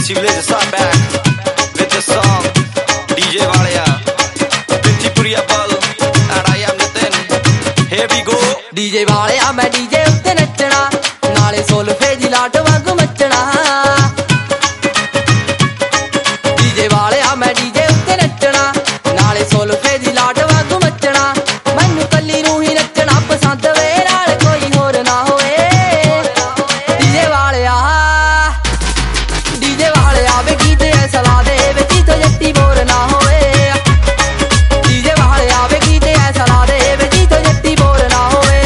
Richie Village is back with the song DJ Valia, Richie Puriya Bal, and I am Nitin. Here we go. DJ Valia, मैं DJ उत्ते नचना, नाले सोल्फेजी लाट वांगू मचना. DJ Valia, मैं DJ उत्ते नचना, नाले सोल्फेजी लाट वांगू मचना. मैनू कल्ली नूं ही नचना पसंद वे, नाल कोई होर ना होए. DJ Valia, DJ Valia वे गीत ऐसा ला दे वे गीत जट्टी बोर ना होए. DJ Valia वे गीत ऐसा ला दे वे गीत जट्टी बोर ना होए.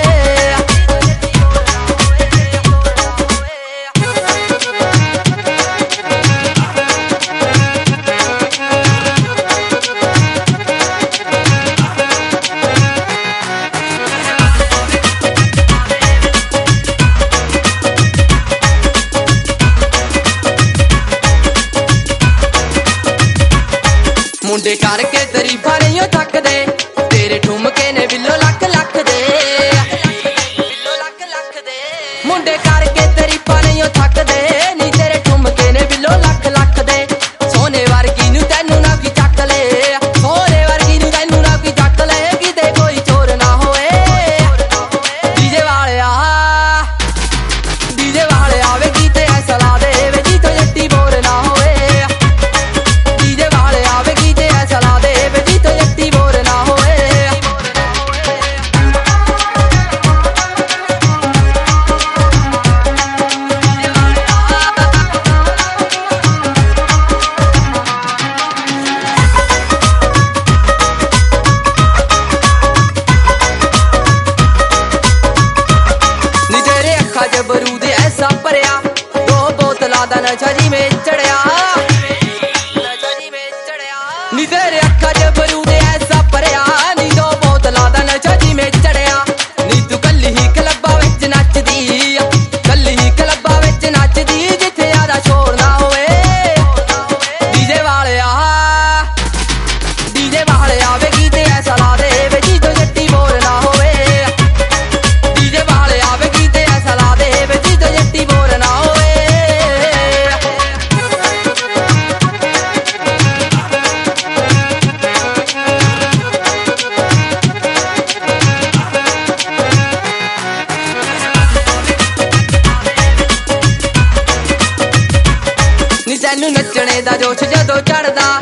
मुंडे करके तरीफा नहीं थकदे, तेरे ठुमके ने बिल्लो लख लख दे. मुंडे करके तरीफा नहीं थकदे, नी तेरे ठुमके ने बिल्लो लख लख दे. सोने वर्गी नू तैनू ना की चक ले, सोने वर्गी नू तैनू ना की चक ले, किते कोई चोर ना होए. डीजे वालिया, डीजे वालिया वे गीत ऐसा ला दे वे गीत जट्टी बोर ना होए. डीजे वालिया वे गीत ऐसा ला दे वे गीत जट्टी बोर ना होए. नी तेरे अखा च बरूद ऐसा भरिया, दो बोतलां दा नशा जी में चढ़िया. नी तेरे अखा च बरूद ऐसा भरिया, नी दो बोतलां दा नशा जी में चढ़िया. नी तू कल्ली ही क्लब्बा विच नचदी, कल्ली ही क्लब्बा विच नचदी, जिथे ज्यादा शोर ना होए. डीजे वालिया, डीजे वालिया वे गीत ऐसा ला दे वे गीत जट्टी बोर ना होए. डीजे वालिया वे गीत ऐसा ला दे वे गीत जट्टी बोर ना होए. नी तैनू नचने दा जोश जदों चढ़दा,